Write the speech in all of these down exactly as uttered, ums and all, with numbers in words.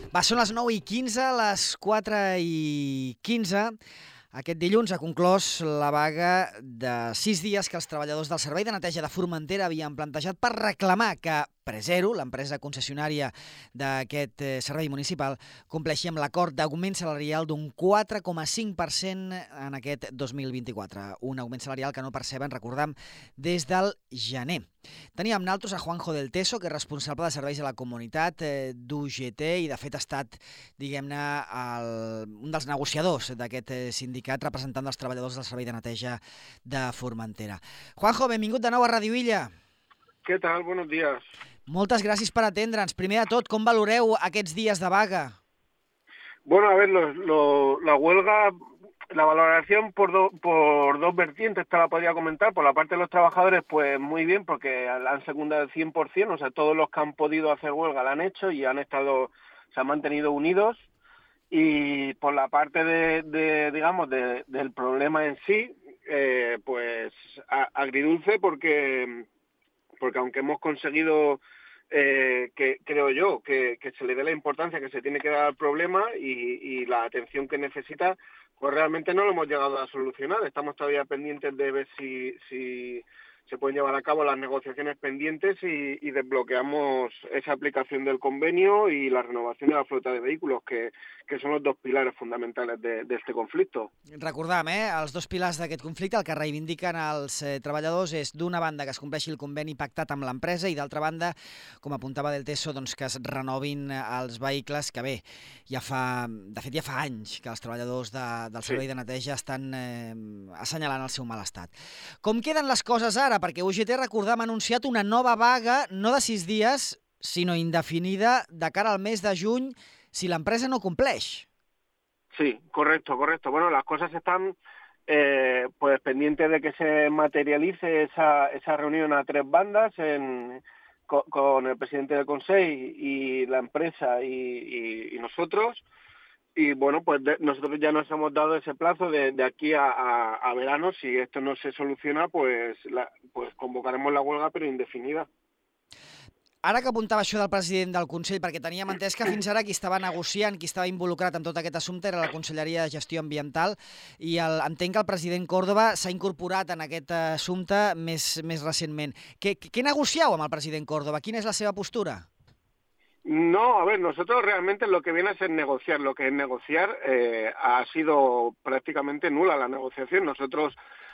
Va, són les nou i quinze, les quatre i quinze. Aquest dilluns ha conclòs la vaga de sis dies que els treballadors del Servei de Neteja de Formentera havien plantejat per reclamar que Presero, l'empresa concessionària d'aquest servei municipal, compleixi amb l'acord d'augment salarial d'un quatre coma cinc per cent en aquest dos mil vint-i-quatre. Un augment salarial que no perceben, recordam, des del gener. Teníem amb nosaltres a Juanjo del Teso, que és responsable de serveis a la comunitat eh, d'U G T i, de fet, ha estat, diguem-ne, un dels negociadors d'aquest eh, sindicat representant dels treballadors del Servei de Neteja de Formentera. Juanjo, benvingut de nou a Radio Illa. Què tal? Buenos días. Moltes gràcies per atendre'ns. Primer de tot, com valoreu aquests dies de vaga? Bueno, a ver, lo, lo, la huelga, la valoración por, do, por dos vertientes, te la podría comentar. Por la parte de los trabajadores, pues muy bien, porque la han secundado el cien por ciento, o sea, todos los que han podido hacer huelga la han hecho y han estado, se han mantenido unidos. Y por la parte de, de digamos, de, del problema en sí, eh, pues a, agridulce porque, porque aunque hemos conseguido... Eh, que creo yo que, que se le dé la importancia que se tiene que dar al problema y, y la atención que necesita, pues realmente no lo hemos llegado a solucionar. Estamos todavía pendientes de ver si, si se pueden llevar a cabo las negociaciones pendientes y, y desbloqueamos esa aplicación del convenio y la renovación de la flota de vehículos, que, que son los dos pilares fundamentales de, de este conflicto. Recordam, eh, els dos pilars d'aquest conflicte, el que reivindiquen els eh, treballadors és, d'una banda, que es compleixi el conveni pactat amb l'empresa i, d'altra banda, com apuntava del Teso, doncs, que es renovin els vehicles, que bé, ja fa, de fet ja fa anys que els treballadors de, del servei sí. de neteja estan eh, assenyalant el seu mal estat. Com queden les coses ara? Perquè U G T, recordam, ha anunciat una nova vaga, no de sis dies, sinó indefinida, de cara al mes de juny, si l'empresa no compleix. Sí, correcto, correcto. Bueno, las cosas están eh, pues pendientes de que se materialice esa, esa reunión a tres bandas en, con, con el presidente del Consejo y la empresa y, y, y nosotros. Y bueno, pues de, nosotros ya nos hemos dado ese plazo de, de aquí a, a, a verano. Si esto no se soluciona, pues, la, pues convocaremos la huelga, però indefinida. Ara que apuntava això del president del Consell, perquè teníem entès que fins ara qui estava negociant, qui estava involucrat en tot aquest assumpte era la Conselleria de Gestió Ambiental, i el, entenc que el president Córdoba s'ha incorporat en aquest assumpte més, més recentment. Què, què negociau amb el president Córdoba? Quina és la seva postura? No, a ver, nosotros realmente lo que viene a ser negociar. Lo que es negociar eh, ha sido prácticamente nula la negociación. Nosotros,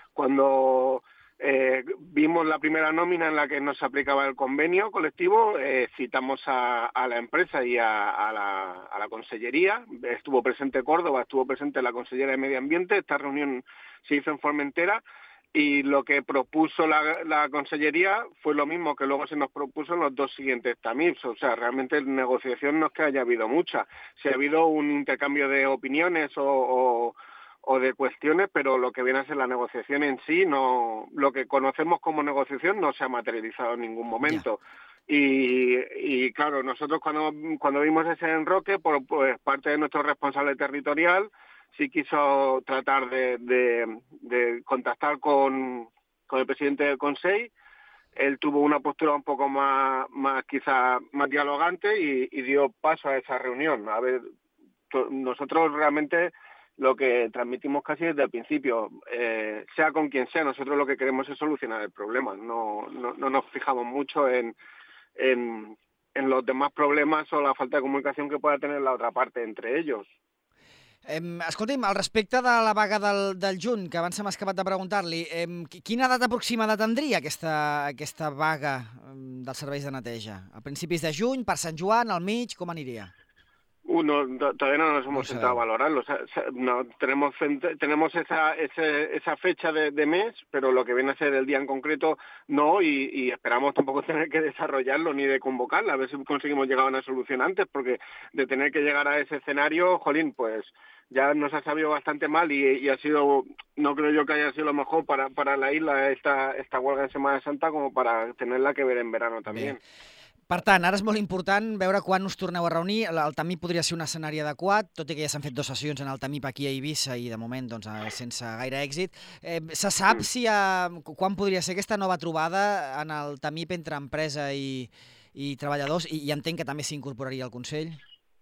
cuando eh, vimos la primera nómina en la que nos aplicaba el convenio colectivo, eh, citamos a, a la empresa y a, a, la, a la Consellería. Estuvo presente Córdoba, estuvo presente la Consellera de Medio Ambiente. Esta reunión se hizo en Formentera. Y lo que propuso la, la Consellería fue lo mismo que luego se nos propuso en los dos siguientes TAMIPs. O sea, realmente en negociación no es que haya habido mucha. Sí ha habido un intercambio de opiniones o, o, o de cuestiones, pero lo que viene a ser la negociación en sí, no, lo que conocemos como negociación no se ha materializado en ningún momento. Yeah. Y, y claro, nosotros cuando, cuando vimos ese enroque, por pues, parte de nuestro responsable territorial, sí quiso tratar de, de, de contactar con, con el presidente del Consejo. Él tuvo una postura un poco más, más quizá más dialogante y, y dio paso a esa reunión. A ver, to, nosotros realmente lo que transmitimos casi desde el principio, eh, sea con quien sea, nosotros lo que queremos es solucionar el problema. No, no, no nos fijamos mucho en, en, en los demás problemas o la falta de comunicación que pueda tener la otra parte entre ellos. Eh, escolti'm, al respecte de la vaga del, del juny, que abans se m'ha acabat de preguntar-li, eh, quina data aproximada tindria aquesta, aquesta vaga eh, dels serveis de neteja? A principis de juny, per Sant Joan, al mig, com aniria? Uh, no, todavía no nos hemos no sentado a valorarlo. O sea, no, tenemos tenemos esa, ese, esa fecha de, de mes, pero lo que viene a ser el día en concreto no, y, y esperamos tampoco tener que desarrollarlo ni de convocarla, a ver si conseguimos llegar a una solución antes, porque de tener que llegar a ese escenario, jolín, pues ya nos ha sabido bastante mal y, y ha sido, no creo yo que haya sido lo mejor para, para la isla esta, esta huelga en Semana Santa como para tenerla que ver en verano también. Bien. Per tant, ara és molt important veure quan us torneu a reunir. El TAMIP podria ser un escenari adequat, tot i que ja s'han fet dues sessions en el TAMIP aquí a Eivissa i de moment doncs, sense gaire èxit. Eh, se sap si ha, quan podria ser aquesta nova trobada en el TAMIP entre empresa i, i treballadors? I, i entenc que també s'incorporaria al Consell.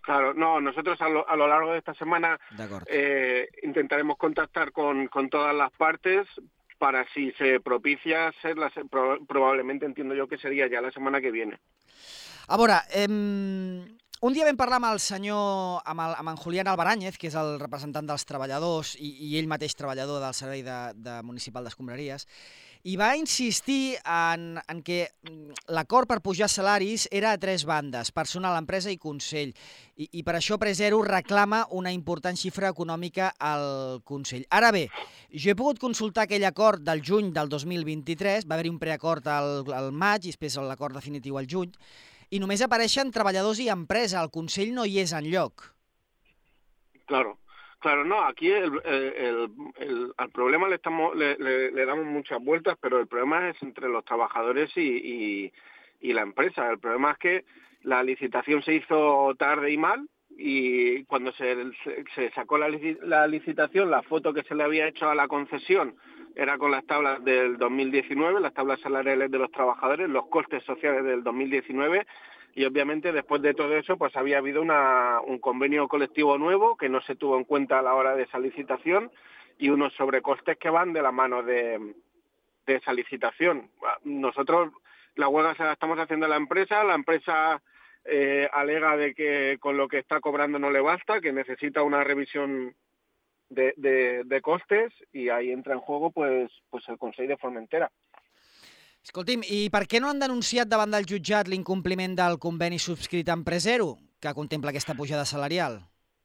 Claro, no, nosotros a lo, a lo largo de esta semana eh, intentaremos contactar con, con todas las partes para, si se propicia, ser la, pro, probablemente entiendo yo que seria ja la setmana que viene. A veure, eh, un dia vam parlar amb el senyor, amb, el, amb en Julián Albaràñez, que és el representant dels treballadors i, i ell mateix treballador del Servei de, de Municipal d'Escombraries, i va insistir en, en que l'acord per pujar salaris era a tres bandes, personal, empresa i Consell, i, i per això Presero reclama una important xifra econòmica al Consell. Ara bé, jo he pogut consultar aquell acord del juny del dos mil vint-i-tres, va haver-hi un preacord al, al maig i després l'acord definitiu al juny, i només apareixen treballadors i empresa, el Consell no hi és enlloc. Claro. Claro, no, aquí el, el, el, al problema le, estamos, le, le, le damos muchas vueltas, pero el problema es entre los trabajadores y, y, y la empresa. El problema es que la licitación se hizo tarde y mal, y cuando se, se, se sacó la, la licitación, la foto que se le había hecho a la concesión era con las tablas del dos mil diecinueve, las tablas salariales de los trabajadores, los costes sociales del dos mil diecinueve, y obviamente después de todo eso pues había habido una, un convenio colectivo nuevo que no se tuvo en cuenta a la hora de esa licitación y unos sobrecostes que van de la mano de, de esa licitación. Nosotros la huelga se la estamos haciendo a la empresa, la empresa eh, alega de que con lo que está cobrando no le basta, que necesita una revisión de, de, de costes, y ahí entra en juego pues, pues el Consell de Formentera. Escolti'm, i per què no han denunciat davant del jutjat l'incompliment del conveni subscrit amb Presero, que contempla aquesta pujada salarial?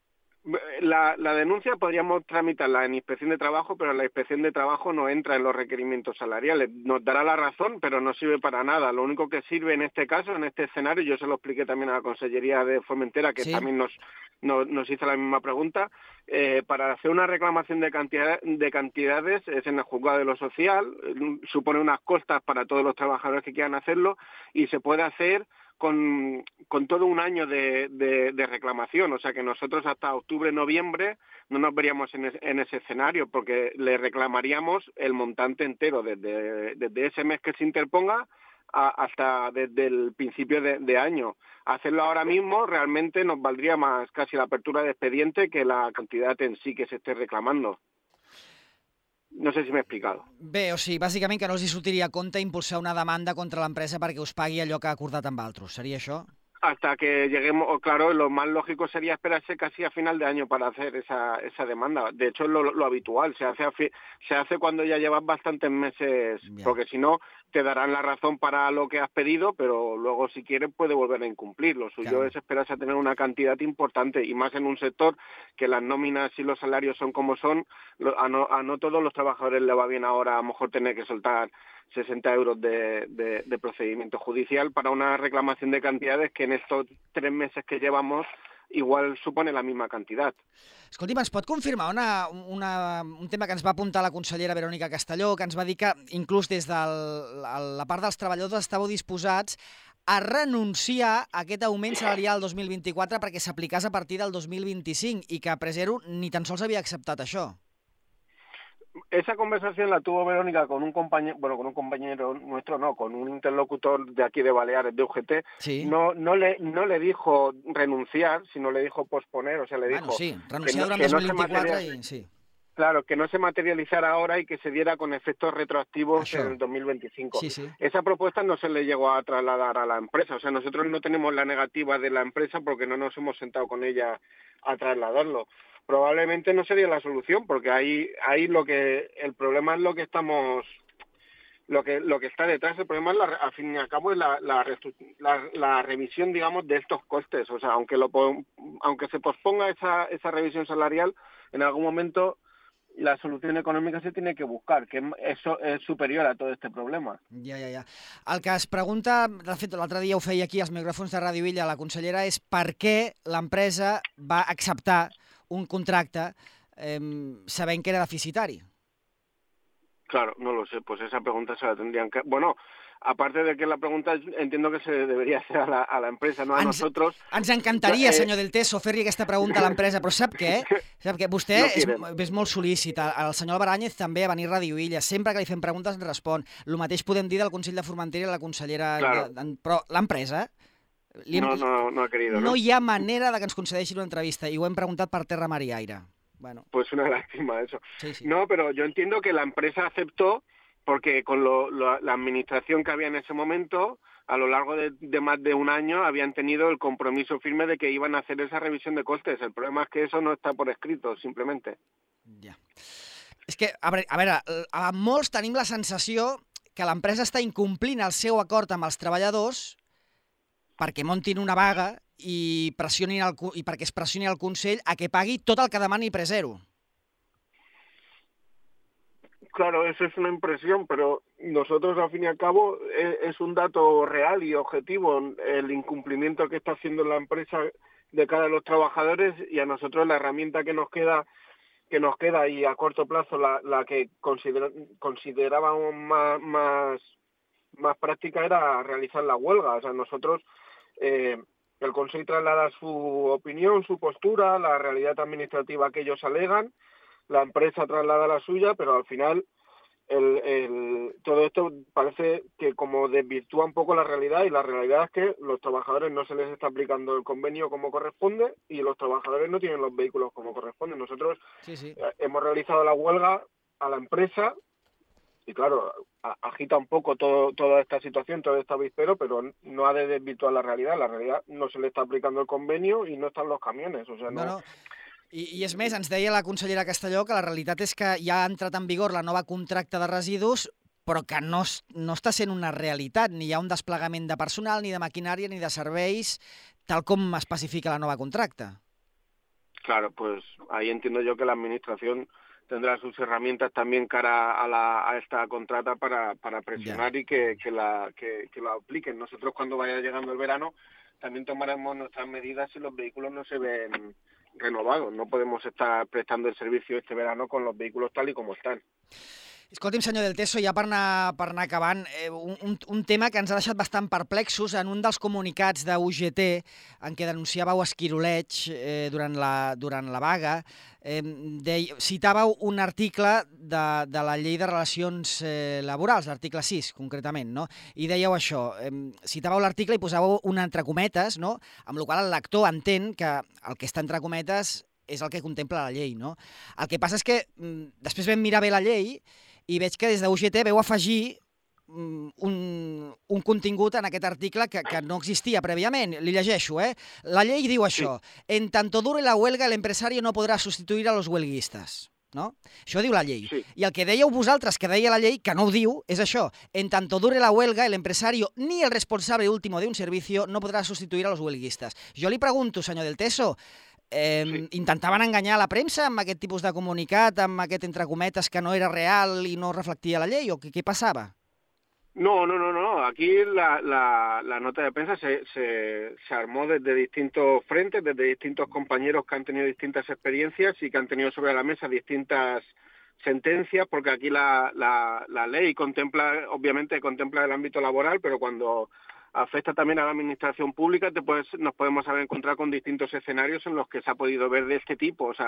La, la denuncia podríamos tramitarla en Inspección de Trabajo, pero la Inspección de Trabajo no entra en los requerimientos salariales. Nos dará la razón, pero no sirve para nada. Lo único que sirve en este caso, en este escenario, yo se lo expliqué también a la Consellería de Formentera, que ¿sí? también nos, nos, nos hizo la misma pregunta, eh, para hacer una reclamación de, cantidad, de cantidades es en el juzgado de lo social, supone unas costas para todos los trabajadores que quieran hacerlo, y se puede hacer Con, con todo un año de, de, de reclamación, o sea que nosotros hasta octubre, noviembre no nos veríamos en, es, en ese escenario, porque le reclamaríamos el montante entero, desde, desde ese mes que se interponga a, hasta desde el principio de, de año. Hacerlo ahora mismo realmente nos valdría más casi la apertura de expediente que la cantidad en sí que se esté reclamando. No sé si m'he explicat. Bé, o sigui, bàsicament que no els hi sortiria a compte impulsar una demanda contra l'empresa perquè us pagui allò que ha acordat amb altres. Seria això? Hasta que lleguemos, claro, lo más lógico sería esperarse casi a final de año para hacer esa, esa demanda. De hecho, es lo, lo habitual, se hace, a fi, se hace cuando ya llevas bastantes meses, yeah. porque si no, te darán la razón para lo que has pedido, pero luego si quieres puede volver a incumplir. Lo suyo claro. es esperarse a tener una cantidad importante, y más en un sector que las nóminas y los salarios son como son. A no, a no todos los trabajadores le va bien ahora a lo mejor tener que soltar sesenta euros de, de, de procedimiento judicial para una reclamación de cantidades que en estos tres meses que llevamos igual supone la misma cantidad. Escolti'm, ens pot confirmar una, una, un tema que ens va apuntar la consellera Verònica Castelló, que ens va dir que inclús des de la part dels treballadors estàveu disposats a renunciar a aquest augment salarial dos mil vint-i-quatre perquè s'aplicàs a partir del dos mil vint-i-cinc, i que Presero ni tan sols havia acceptat això. Esa conversación la tuvo Verónica con un compañero, bueno, con un compañero nuestro, no, con un interlocutor de aquí de Baleares, de U G T. Sí. No, no le, no le dijo renunciar, sino le dijo posponer, o sea, le bueno, dijo sí, renunciar durant dos mil vint-i-quatre i sí. Claro, que no se materializara ahora y que se diera con efectos retroactivos Això. en el dos mil veinticinco. Sí, sí. Esa propuesta no se le llegó a trasladar a la empresa, o sea, nosotros no tenemos la negativa de la empresa porque no nos hemos sentado con ella a trasladarlo. Probablemente no sería la solución, porque ahí, ahí lo que el problema es lo que estamos, lo que lo que está detrás. El problema es la, al fin y al cabo es la, la, la, la revisión, digamos, de estos costes. O sea, aunque lo aunque se posponga esa esa revisión salarial, en algún momento la solución econòmica se tiene que buscar, que eso és superior a tot este problema. Ja, ja, ja. El que es pregunta, de fet, l'altre dia ho feia aquí als micròfons de Ràdio Illa, la consellera, és per què l'empresa va acceptar un contracte eh, sabent que era deficitari. Claro, no lo sé, pues esa pregunta se la tendrían que... Bueno, aparte de que la pregunta entiendo que se debería hacer a la, a la empresa, no a ens, nosotros. Ens encantaria, eh, senyor Del Teso, fer-li aquesta pregunta a l'empresa, però sap què? Sap què? Vostè no és, és molt sol·lícit. El senyor Albaràñez també a venir a Ràdio Illa. Sempre que li fem preguntes ens respon. El mateix podem dir del Consell de Formentera i la consellera... Claro. De, de, però l'empresa Li hem... No, no, no ha querido, ¿no? No hi ha manera de que ens concedeixin una entrevista i ho hem preguntat per terra, mar i aire. Bueno. Pues una lástima eso. Sí, sí. No, pero yo entiendo que la empresa aceptó porque con lo, lo, la administración que había en ese momento, a lo largo de, de más de un año, habían tenido el compromiso firme de que iban a hacer esa revisión de costes. El problema es que eso no está por escrito, simplemente. Ja. És que, a veure, a, veure, a molts tenim la sensació que l'empresa està incomplint el seu acord amb els treballadors perquè montin una vaga i, pressionin el, i perquè es pressioni el Consell a que pagui tot el que demani Presero. Claro, eso es una impresión, pero nosotros, al fin y al cabo, es, es un dato real y objetivo el incumplimiento que está haciendo la empresa de cara a los trabajadores, y a nosotros la herramienta que nos queda que nos queda y a corto plazo la, la que considera, considerábamos más, más, más práctica era realizar la huelga. O sea, nosotros, eh, el Consejo traslada su opinión, su postura, la realidad administrativa que ellos alegan, la empresa traslada la suya, pero al final el, el, todo esto parece que como desvirtúa un poco la realidad, y la realidad es que los trabajadores no se les está aplicando el convenio como corresponde y los trabajadores no tienen los vehículos como corresponde. Nosotros sí, sí. Eh, hemos realizado la huelga a la empresa y claro, a, agita un poco todo, toda esta situación, todo este avispero, pero no ha de desvirtuar la realidad. La realidad no se le está aplicando el convenio y no están los camiones, o sea, no... no, no. I, I és més, ens deia la consellera Castelló que la realitat és que ja ha entrat en vigor la nova contracte de residus, però que no, no està sent una realitat, ni hi ha un desplegament de personal, ni de maquinària, ni de serveis, tal com especifica la nova contracte. Claro, pues ahí entiendo yo que la administración tendrá sus herramientas también cara a, la, a esta contrata para, para presionar yeah. y que, que, la, que, que la apliquen. Nosotros cuando vaya llegando el verano también tomaremos nuestras medidas si los vehículos no se ven renovados. No podemos estar prestando el servicio este verano con los vehículos tal y como están. Escolti'm, senyor Del Teso, ja per anar, per anar acabant, eh, un, un tema que ens ha deixat bastant perplexos. En un dels comunicats de U G T en què denunciàveu esquiroleig eh, durant, la, durant la vaga, eh, de, citàveu un article de, de la Llei de Relacions eh, Laborals, l'article sis, concretament, no? I dèieu això, eh, citàveu l'article i posàveu un entre cometes, no? Amb la qual el lector entén que el que està entre cometes és el que contempla la llei, no? El que passa és que mm, després vam mirar bé la llei i veig que des de U G T veu afegir un, un contingut en aquest article que, que no existia prèviament. Li llegeixo, eh? La llei diu això. Sí. En tanto dure la huelga, el empresario no podrà sustituir a los huelguistas. No? Això diu la llei. Sí. I el que dèieu vosaltres, que deia la llei, que no ho diu, és això. En tanto dure la huelga, el empresario ni el responsable último de un servicio no podrà sustituir a los huelguistas. Jo li pregunto, senyor Del Teso, Eh, sí. intentaven enganyar la premsa amb aquest tipus de comunicat, amb aquest entre cometes que no era real i no reflectia la llei, o què, què passava? No, no, no, no. Aquí la, la, la nota de prensa se, se, se armó desde distintos frentes, desde distintos compañeros que han tenido distintas experiencias y que han tenido sobre la mesa distintas sentencias, porque aquí la, la, la ley contempla, obviamente contempla el ámbito laboral, pero cuando afecta también a la administración pública, te puedes, nos podemos haber encontrado con distintos escenarios en los que se ha podido ver de este tipo. O sea,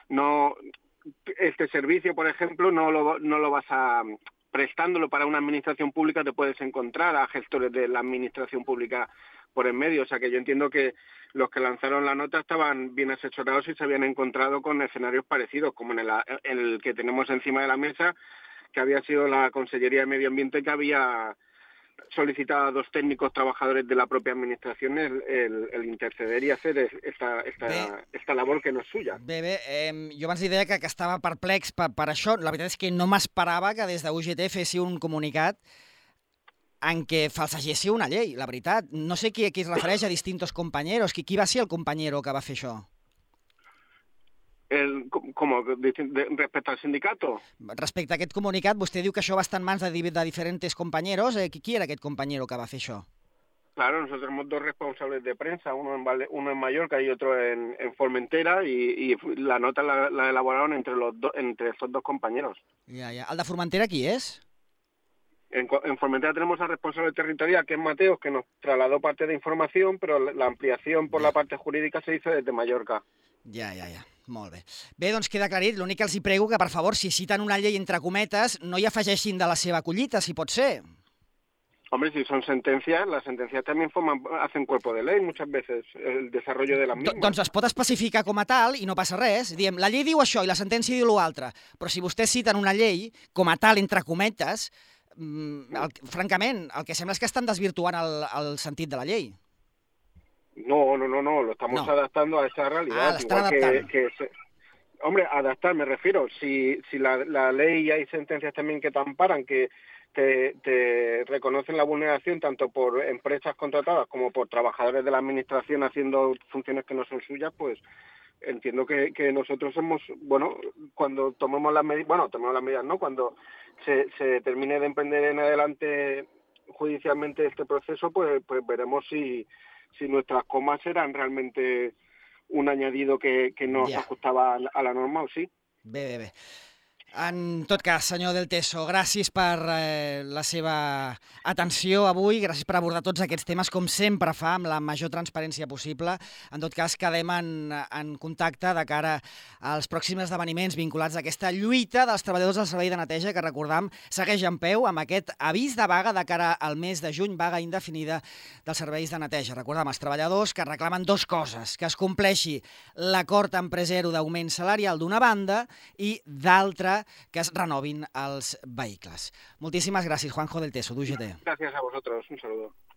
no este servicio, por ejemplo, no lo, no lo vas a... prestándolo para una administración pública te puedes encontrar a gestores de la administración pública por en medio. O sea, que yo entiendo que los que lanzaron la nota estaban bien asesorados y se habían encontrado con escenarios parecidos, como en el, en el que tenemos encima de la mesa, que había sido la Consellería de Medio Ambiente, que había solicitado a dos técnicos trabajadores de la propia administración el, el, el interceder i hacer esta, esta, esta labor que no és suya. Bé, bé, eh, jo abans li deia que, que estava perplex per, per això. La veritat és que no m'esperava que des de U G T fessi un comunicat en què falsegéssiu una llei, la veritat. No sé qui, qui es refereix a distintos compañeros. Qui, qui va ser el compañero que va fer això? El, com, respecte al sindicato? Respecte a aquest comunicat, vostè diu que això va estar en mans de, de diferents compañeros. Eh, qui era aquest compañero que va fer això? Claro, nosotros tenemos dos responsables de prensa, uno en, Valle, uno en Mallorca y otro en, en Formentera, y, y la nota la, la elaboraron entre, los do, entre estos dos compañeros. Ja, ja. El de Formentera qui és? En, en Formentera tenemos al responsable territorial, que es Mateos, que nos trasladó parte de información, pero la ampliación por la parte jurídica se hizo desde Mallorca. Ja, ja, ja. Molt bé. Bé, doncs queda aclarit. L'únic que els hi prego que, per favor, si citen una llei entre cometes, no hi afegeixin de la seva collita, si pot ser. Hombre, si son sentencias, las sentencias también forman, hacen cuerpo de ley muchas veces, el desarrollo de las mismas. Doncs es pot especificar com a tal i no passa res. Diem, la llei diu això i la sentència diu l'altre. Però si vostès citen una llei com a tal, entre cometes, el, francament, el que sembla és que estan desvirtuant el, el sentit de la llei. No, no, no, no, lo estamos no. adaptando a esa realidad. Ah, igual que, que se... Hombre, adaptar me refiero. Si, si la, la ley y hay sentencias también que te amparan, que Te, te reconocen la vulneración tanto por empresas contratadas como por trabajadores de la administración haciendo funciones que no son suyas, pues entiendo que, que nosotros hemos, bueno, cuando tomemos las medidas, bueno, tomemos las medidas, ¿no? Cuando se, se termine de emprender en adelante judicialmente este proceso, pues, pues veremos si, si nuestras comas eran realmente un añadido que, que no yeah. s'ajustava a la norma o sí. Bé, bé, bé. En tot cas, senyor Del Teso, gràcies per eh, la seva atenció avui, gràcies per abordar tots aquests temes, com sempre fa, amb la major transparència possible. En tot cas, quedem en, en contacte de cara als pròxims esdeveniments vinculats a aquesta lluita dels treballadors del servei de neteja, que, recordam, segueix en peu amb aquest avís de vaga de cara al mes de juny, vaga indefinida dels serveis de neteja. Recordam, els treballadors que reclamen dos coses, que es compleixi l'acord empresero d'augment salarial d'una banda i d'altra que es renovin els vehicles. Moltíssimes gràcies, Juanjo Del Teso, d'U G T. Gracias a vosotros, un saludo.